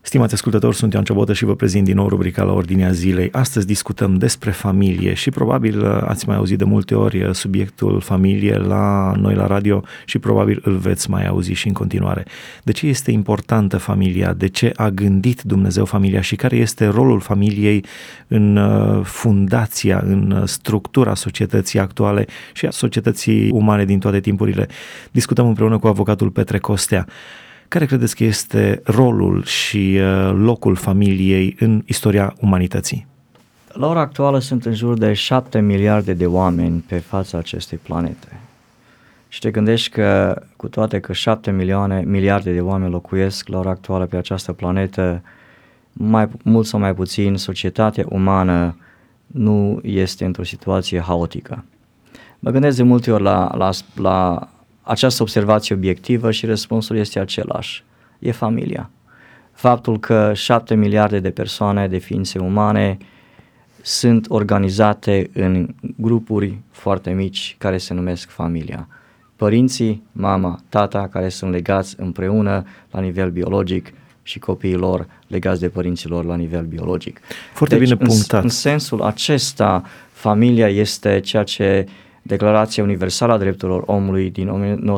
Stimați ascultători, sunt Ioan Ciobotă și vă prezint din nou rubrica La Ordinea Zilei. Astăzi discutăm despre familie și probabil ați mai auzit de multe ori subiectul familie la noi la radio și probabil îl veți mai auzi și în continuare. De ce este importantă familia? De ce a gândit Dumnezeu familia și care este rolul familiei în fundația, în structura societății actuale și a societății umane din toate timpurile? Discutăm împreună cu avocatul Petre Costea. Care credeți că este rolul și locul familiei în istoria umanității? La ora actuală sunt în jur de 7 miliarde de oameni pe fața acestei planete. Și te gândești că, cu toate că 7 miliarde de oameni locuiesc la ora actuală pe această planetă, mai mult sau mai puțin, societatea umană nu este într-o situație haotică. Mă gândesc de multe ori la această observație obiectivă și răspunsul este același. E familia. Faptul că 7 miliarde de persoane, de ființe umane, sunt organizate în grupuri foarte mici care se numesc familia. Părinții, mama, tata, care sunt legați împreună la nivel biologic și copiii lor legați de părinții lor la nivel biologic. Foarte bine punctat. În sensul acesta, familia este ceea ce Declarația Universală a Drepturilor Omului din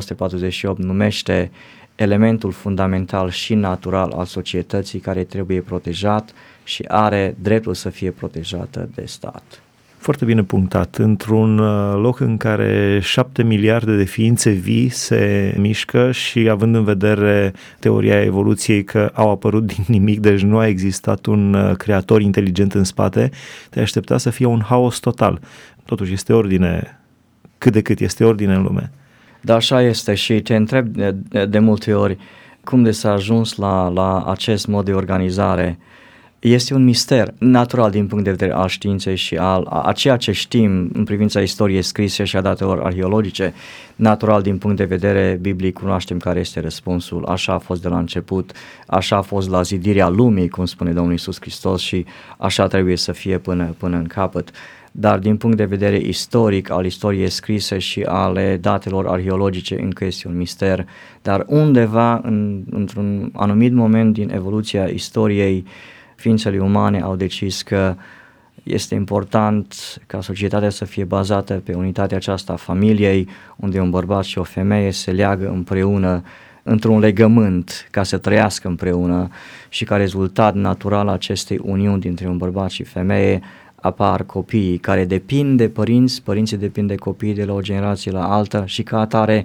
1948 numește elementul fundamental și natural al societății care trebuie protejat și are dreptul să fie protejată de stat. Foarte bine punctat. Într-un loc în care 7 miliarde de ființe vii se mișcă și având în vedere teoria evoluției că au apărut din nimic, deci nu a existat un creator inteligent în spate, te-ai aștepta să fie un haos total. Totuși este ordine. Cât de cât este ordine în lume. Da, așa este și te întreb de multe ori cum de s-a ajuns la acest mod de organizare. Este un mister natural din punct de vedere al științei și a ceea ce știm în privința istoriei scrise și a datelor arheologice. Natural din punct de vedere biblic cunoaștem care este răspunsul. Așa a fost de la început, așa a fost la zidirea lumii, cum spune Domnul Iisus Hristos, și așa trebuie să fie până în capăt. Dar din punct de vedere istoric, al istoriei scrise și ale datelor arheologice, încă este un mister, dar undeva într-un anumit moment din evoluția istoriei, ființele umane au decis că este important ca societatea să fie bazată pe unitatea aceasta a familiei, unde un bărbat și o femeie se leagă împreună într-un legământ ca să trăiască împreună și ca rezultat natural acestei uniuni dintre un bărbat și femeie apar copiii care depind de părinți, părinții depind de copii de la o generație la alta și ca atare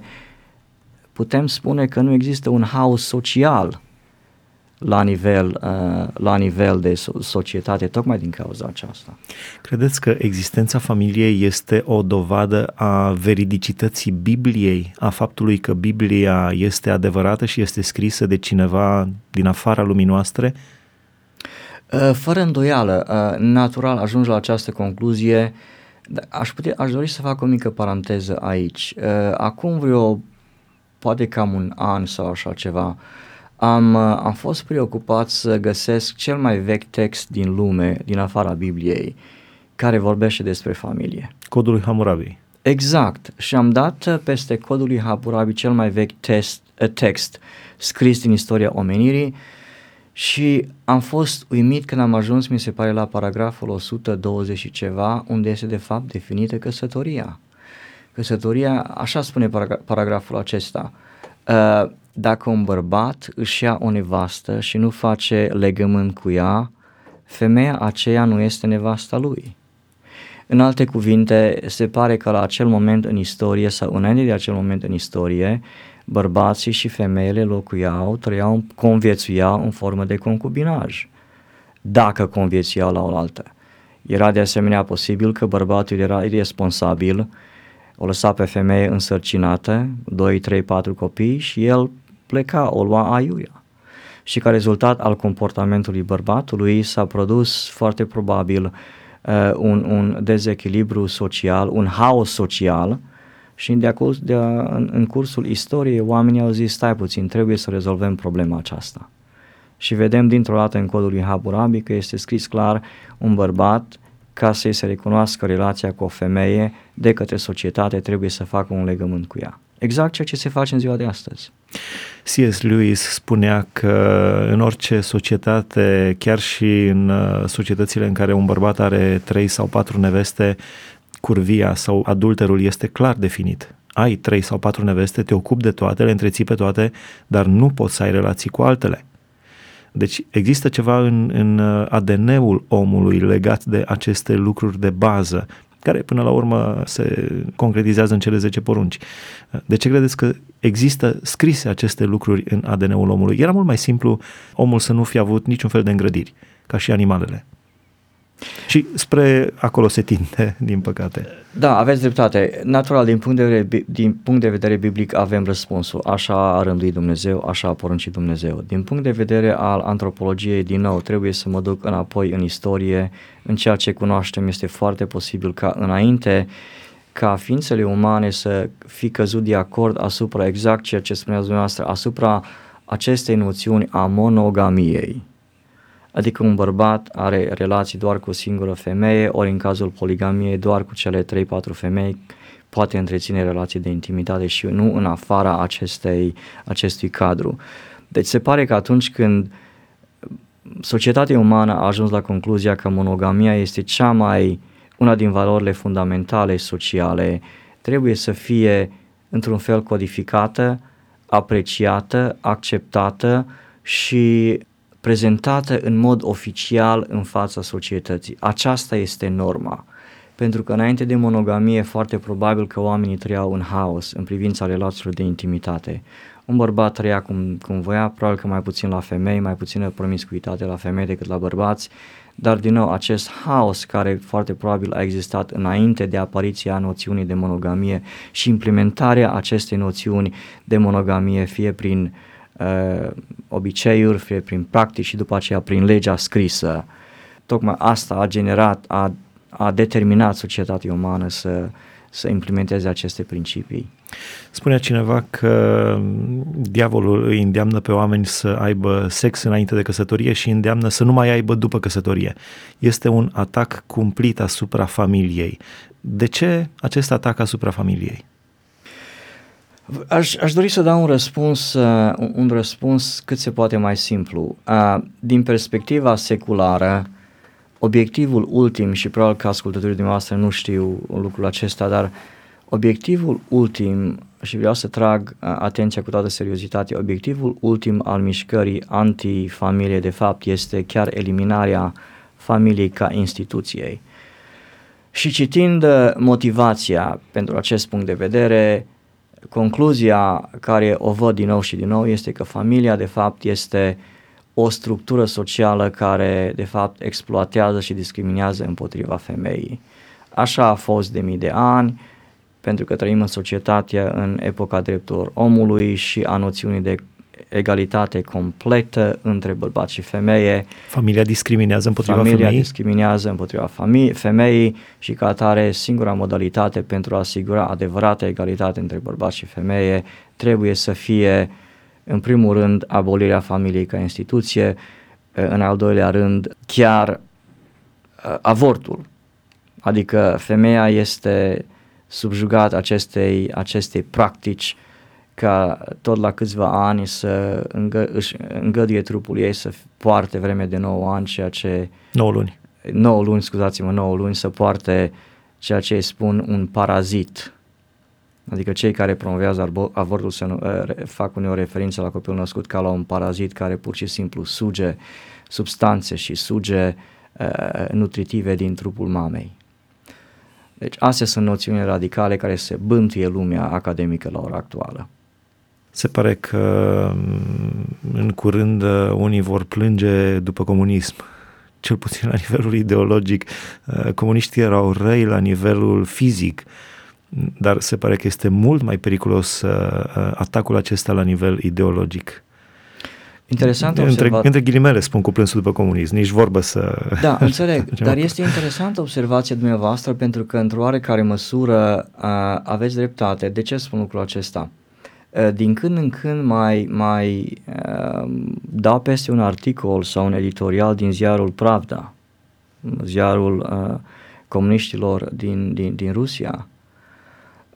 putem spune că nu există un haos social la nivel de societate tocmai din cauza aceasta. Credeți că existența familiei este o dovadă a veridicității Bibliei, a faptului că Biblia este adevărată și este scrisă de cineva din afara lumii noastre? Fără îndoială, natural ajungi la această concluzie. Aș dori să fac o mică paranteză aici. Acum poate cam un an sau așa ceva, am fost preocupat să găsesc cel mai vechi text din lume, din afara Bibliei, care vorbește despre familie. Codul lui Hammurabi. Exact. Și am dat peste Codul lui Hammurabi cel mai vechi text scris din istoria omenirii. Și am fost uimit când am ajuns, mi se pare, la paragraful 120 și ceva, unde este de fapt definită căsătoria. Căsătoria, așa spune paragraful acesta, dacă un bărbat își ia o nevastă și nu face legământ cu ea, femeia aceea nu este nevasta lui. În alte cuvinte, se pare că la acel moment în istorie sau înainte de acel moment în istorie, bărbații și femeile trăiau, conviețuiau în formă de concubinaj, dacă conviețuiau la oaltă. Era de asemenea posibil că bărbatul era irresponsabil, o lăsa pe femeie însărcinată, 2, 3, 4 copii și el pleca, o lua aiurea. Și ca rezultat al comportamentului bărbatului s-a produs foarte probabil un dezechilibru social, un haos social. Și în cursul istoriei oamenii au zis, stai puțin, trebuie să rezolvăm problema aceasta. Și vedem dintr-o dată în Codul lui Hammurabi că este scris clar, un bărbat, ca să-i se recunoască relația cu o femeie, de către societate trebuie să facă un legământ cu ea. Exact ceea ce se face în ziua de astăzi. C.S. Lewis spunea că în orice societate, chiar și în societățile în care un bărbat are 3 sau 4 neveste, curvia sau adulterul este clar definit. Ai 3 sau 4 neveste, te ocupi de toate, le întreții pe toate, dar nu poți să ai relații cu altele. Deci există ceva în ADN-ul omului legat de aceste lucruri de bază, care până la urmă se concretizează în cele 10 porunci. De ce credeți că există scrise aceste lucruri în ADN-ul omului? Era mult mai simplu omul să nu fi avut niciun fel de îngrădiri, ca și animalele. Și spre acolo se tinde, din păcate. Da, aveți dreptate. Natural, din punct de vedere biblic avem răspunsul. Așa a rânduit Dumnezeu, așa a poruncit Dumnezeu. Din punct de vedere al antropologiei, din nou, trebuie să mă duc înapoi în istorie. În ceea ce cunoaștem, este foarte posibil ca înainte ca ființele umane să fi căzut de acord asupra exact ceea ce spuneați dumneavoastră, asupra acestei noțiuni a monogamiei. Adică un bărbat are relații doar cu o singură femeie, ori în cazul poligamiei doar cu cele 3-4 femei poate întreține relații de intimitate și nu în afara acestui cadru. Deci se pare că atunci când societatea umană a ajuns la concluzia că monogamia este una din valorile fundamentale sociale, trebuie să fie într-un fel codificată, apreciată, acceptată și prezentată în mod oficial în fața societății. Aceasta este norma. Pentru că înainte de monogamie, foarte probabil că oamenii trăiau în haos în privința relațiilor de intimitate. Un bărbat trăia cum voia, probabil că mai puțin la femei, mai puțină promiscuitate la femei decât la bărbați, dar din nou acest haos care foarte probabil a existat înainte de apariția noțiunii de monogamie și implementarea acestei noțiuni de monogamie fie prin obiceiuri, fie prin practici și după aceea prin legea scrisă. Tocmai asta a determinat societatea umană să implementeze aceste principii. Spunea cineva că diavolul îi îndeamnă pe oameni să aibă sex înainte de căsătorie și îndeamnă să nu mai aibă după căsătorie. Este un atac cumplit asupra familiei. De ce acest atac asupra familiei? Aș dori să dau un răspuns cât se poate mai simplu. Din perspectiva seculară, obiectivul ultim, și probabil că ascultătorii dumneavoastră nu știu lucrul acesta, dar obiectivul ultim, și vreau să trag atenția cu toată seriozitatea, obiectivul ultim al mișcării anti-familie, de fapt, este chiar eliminarea familiei ca instituției. Și citind motivația pentru acest punct de vedere, concluzia care o văd din nou și din nou este că familia de fapt este o structură socială care de fapt exploatează și discriminează împotriva femeii. Așa a fost de mii de ani, pentru că trăim în societate în epoca drepturilor omului și a noțiunii de egalitate completă între bărbați și femeie. Familia discriminează împotriva femeii și ca atare singura modalitate pentru a asigura adevărată egalitate între bărbați și femeie trebuie să fie în primul rând abolirea familiei ca instituție, în al doilea rând chiar avortul, adică femeia este subjugată acestei practici ca tot la câțiva ani să își îngăduie trupul ei să poarte vreme de 9 ani, 9 luni să poarte ceea ce îi spun un parazit. Adică cei care promovează avortul fac uneori referință la copilul născut ca la un parazit care pur și simplu suge substanțe și suge nutritive din trupul mamei. Deci astea sunt noțiuni radicale care se bântuie lumea academică la ora actuală. Se pare că în curând unii vor plânge după comunism, cel puțin la nivelul ideologic. Comuniștii erau răi la nivelul fizic, dar se pare că este mult mai periculos atacul acesta la nivel ideologic. Interesant între ghilimele spun cu plânsul după comunism, nici vorbă să... Da, înțeleg, dar este interesantă observația dumneavoastră pentru că într-o oarecare măsură aveți dreptate. De ce spun lucrul acesta? Din când în când mai dau peste un articol sau un editorial din ziarul Pravda, ziarul comuniștilor din Rusia,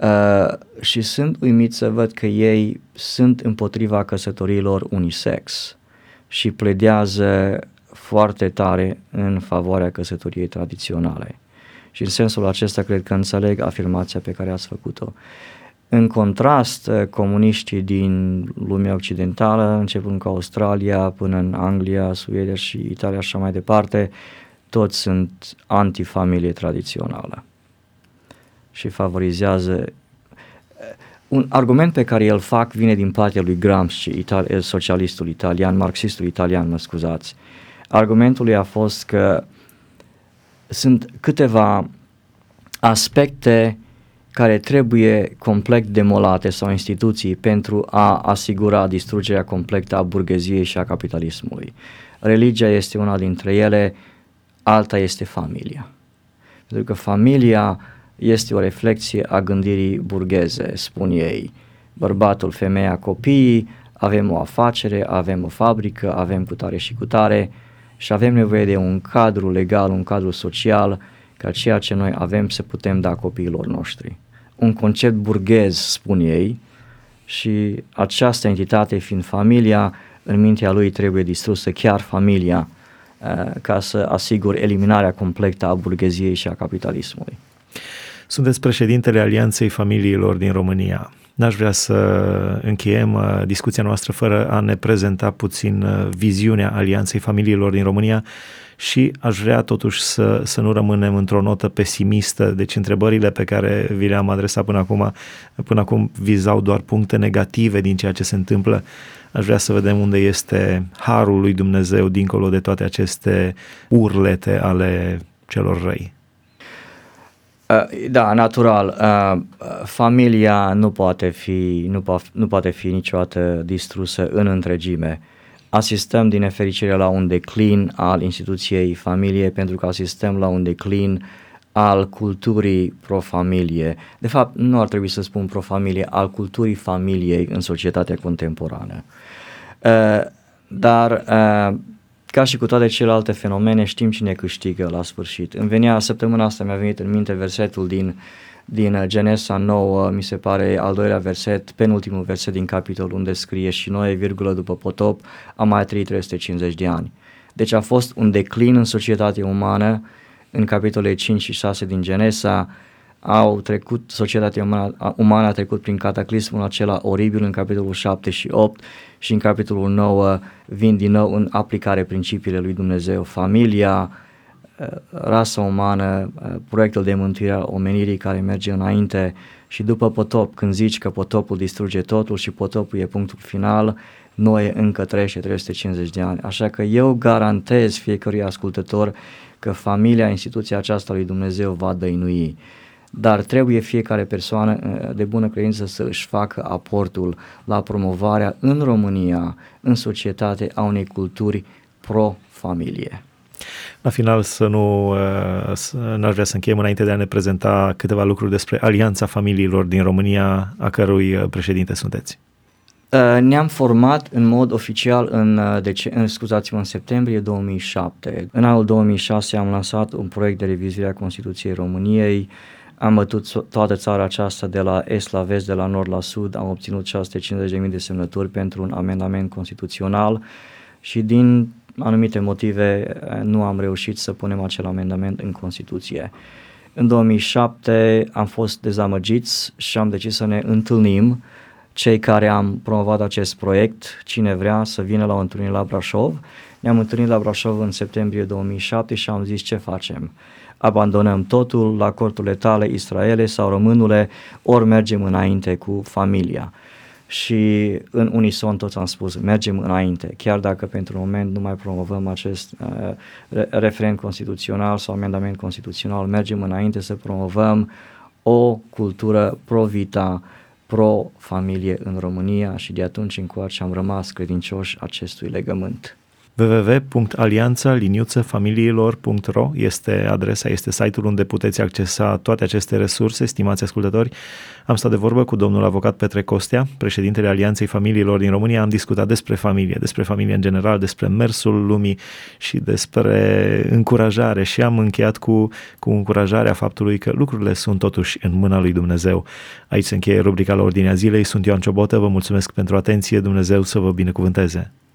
Și sunt uimit să văd că ei sunt împotriva căsătoriilor unisex și pledează foarte tare în favoarea căsătoriei tradiționale. Și în sensul acesta cred că înțeleg afirmația pe care ați făcut-o. În contrast, comuniștii din lumea occidentală, începând cu Australia până în Anglia, Suedia și Italia și așa mai departe, toți sunt antifamilie tradițională și favorizează. Un argument pe care îl fac vine din partea lui Gramsci, socialistul italian, marxistul italian, mă scuzați. Argumentul lui a fost că sunt câteva aspecte care trebuie complet demolate sau instituții pentru a asigura distrugerea completă a burgheziei și a capitalismului. Religia este una dintre ele, alta este familia. Pentru că familia este o reflexie a gândirii burgheze, spun ei. Bărbatul, femeia, copiii, avem o afacere, avem o fabrică, avem cutare și cutare și avem nevoie de un cadru legal, un cadru social, ca ceea ce noi avem să putem da copiilor noștri. Un concept burghez, spun ei, și această entitate fiind familia, în mintea lui trebuie distrusă chiar familia ca să asigure eliminarea completă a burgheziei și a capitalismului. Sunteți președintele Alianței Familiilor din România. N-aș vrea să încheiem discuția noastră fără a ne prezenta puțin viziunea Alianței Familiilor din România și aș vrea totuși să nu rămânem într-o notă pesimistă, deci întrebările pe care vi le-am adresat până acum vizau doar puncte negative din ceea ce se întâmplă. Aș vrea să vedem unde este harul lui Dumnezeu dincolo de toate aceste urlete ale celor răi. Da, natural. Familia nu poate fi niciodată distrusă în întregime. Asistăm din nefericire la un declin al instituției familie pentru că asistăm la un declin al culturii pro-familie. De fapt, nu ar trebui să spun pro-familie, al culturii familiei în societatea contemporană. Dar ca și cu toate celelalte fenomene, știm cine câștigă la sfârșit. Săptămâna asta mi-a venit în minte versetul din Genesa 9, mi se pare al doilea verset, penultimul verset din capitolul unde scrie și Noe, virgulă, după potop, a mai trăit 350 de ani. Deci a fost un declin în societatea umană, în capitolele 5 și 6 din Genesa, societatea umană a trecut prin cataclismul acela oribil în capitolul 7 și 8 și în capitolul 9 vin din nou în aplicare principiile lui Dumnezeu, familia, rasa umană, proiectul de mântuire al omenirii care merge înainte și după potop, când zici că potopul distruge totul și potopul e punctul final, Noe încă trăiește 350 de ani. Așa că eu garantez fiecărui ascultător că familia, instituția aceasta lui Dumnezeu va dăinui. Dar trebuie fiecare persoană de bună credință să își facă aportul la promovarea în România, în societate, a unei culturi pro-familie. La final n-aș vrea să încheiem înainte de a ne prezenta câteva lucruri despre Alianța Familiilor din România, a cărui președinte sunteți. Ne-am format în mod oficial în septembrie 2007. În anul 2006 am lansat un proiect de revizuire a Constituției României. Am bătut toată țara aceasta de la est la vest, de la nord la sud, am obținut 650.000 de semnături pentru un amendament constituțional și din anumite motive nu am reușit să punem acel amendament în Constituție. În 2007 am fost dezamăgiți și am decis să ne întâlnim, cei care am promovat acest proiect, cine vrea să vină la o întâlnire la Brașov. Ne-am întâlnit la Brașov în septembrie 2007 și am zis ce facem. Abandonăm totul la corturile tale, Israele sau românule, ori mergem înainte cu familia. Și în unison toți am spus, mergem înainte, chiar dacă pentru moment nu mai promovăm acest referend constituțional sau amendament constituțional, mergem înainte să promovăm o cultură pro-vita, pro-familie în România și de atunci încoace am rămas credincioși acestui legământ. www.alianța-familiilor.ro este adresa, este site-ul unde puteți accesa toate aceste resurse, stimați ascultători. Am stat de vorbă cu domnul avocat Petre Costea, președintele Alianței Familiilor din România. Am discutat despre familie în general, despre mersul lumii și despre încurajare și am încheiat cu încurajarea faptului că lucrurile sunt totuși în mâna lui Dumnezeu. Aici se încheie rubrica la Ordinea Zilei. Sunt Ioan Ciobotă, vă mulțumesc pentru atenție, Dumnezeu să vă binecuvânteze.